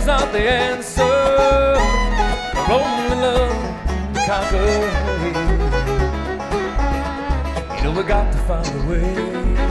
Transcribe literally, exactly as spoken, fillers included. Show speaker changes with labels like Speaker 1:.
Speaker 1: is not the answer. Lonely love to conquer hate. You know we got to find a way.